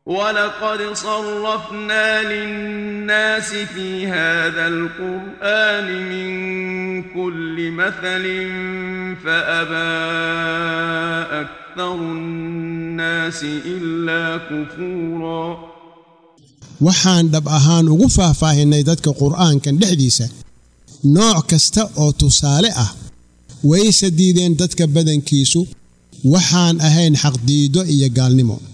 ولقد صرفنا للناس في هذا القرآن من كل مثل فأبى أكثر الناس إلا كفورا waxaan dhab ahaan ugu faahfaahinay dadka quraankan dhexdiisa nooc kasta oo tusaale ah way sadiideen dadka badankiisu waxaan ahayn xaq diido iyo gaalnimo